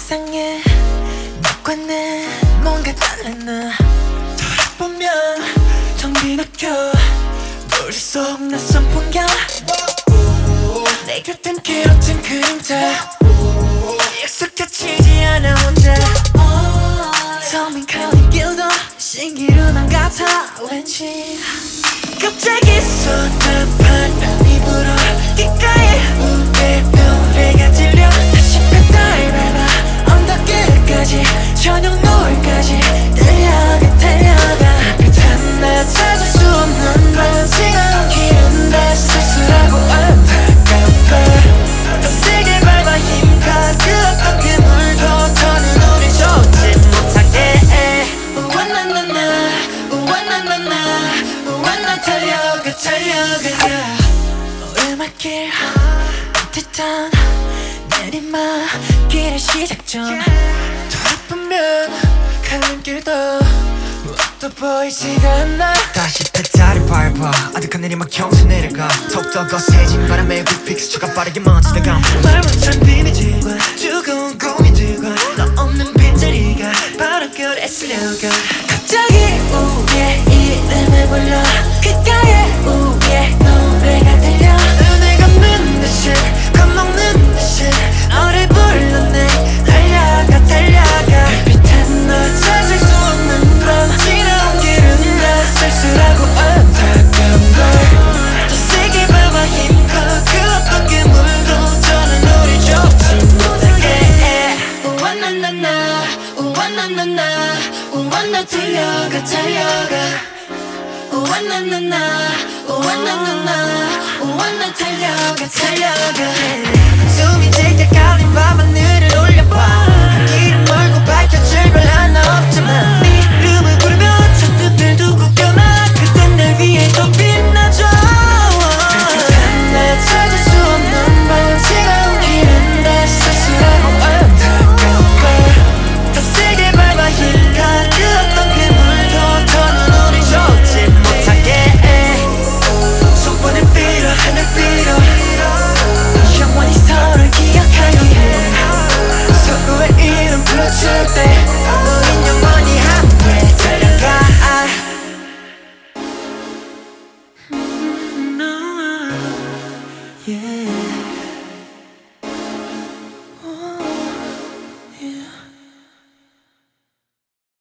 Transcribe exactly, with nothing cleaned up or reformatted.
이상해 너과는 뭔가 달랐나 돌아보면 정비 막혀 머릿속 낯선 풍경 내 곁엔 길어진 그림자 익숙해지지 않아 혼자 처음엔 가는 길도 신기루만 같아 왠지 갑자기 쏟아 바람이 불어 귓가에 우리 노래가 들려 다시 페달을 밟아 언덕길까지 저녁 노을까지 달려가 달려가 불빛 하나 찾을 수 없는 밤 길은 다 쓸쓸하고 안타까운 밤 더 세게 밟아 힘껏 그 어떤 그물도 더는 우리 좋지 못하게 우와나나나 우와나나나 우와나 달려가 달려가 오르막길 따뜻한 내리막길의 시작점 돌아보면 가는 길도 또 보이지가 않아 다시 페달을 밟아 아득한 내리막 경사 내려가 더욱더 거세진 바람에 빅픽스처가 빠르게 멈추다가 말 못한 비밀들과 두꺼운 고민들과 너 없는 빈자리가 바로 그래 쓸려가 갑자기 우리의 이름을 불러 귓가에 우리의 노래가 들려 눈을 감는 듯이 겁먹는 듯이 너를 불러내 달려가 달려가 불빛한 널 찾을 수 없는 밤 지나온 길은 다 쓸쓸하고 안타까운 걸 더 세게 밟아 힘껏 그 어떤 그물도 저는 우리 좁지 못하게 우와나나나 우와나나나 우와나 달려가 달려가 우와나나나 우와나나나 우와나 달려가 달려가 숨이 제게 가린 밤하늘